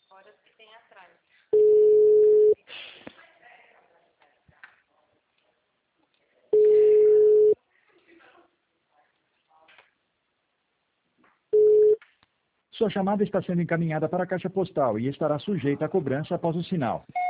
Horas que tem atrás. Sua chamada está sendo encaminhada para a caixa postal e estará sujeita a cobrança após o sinal.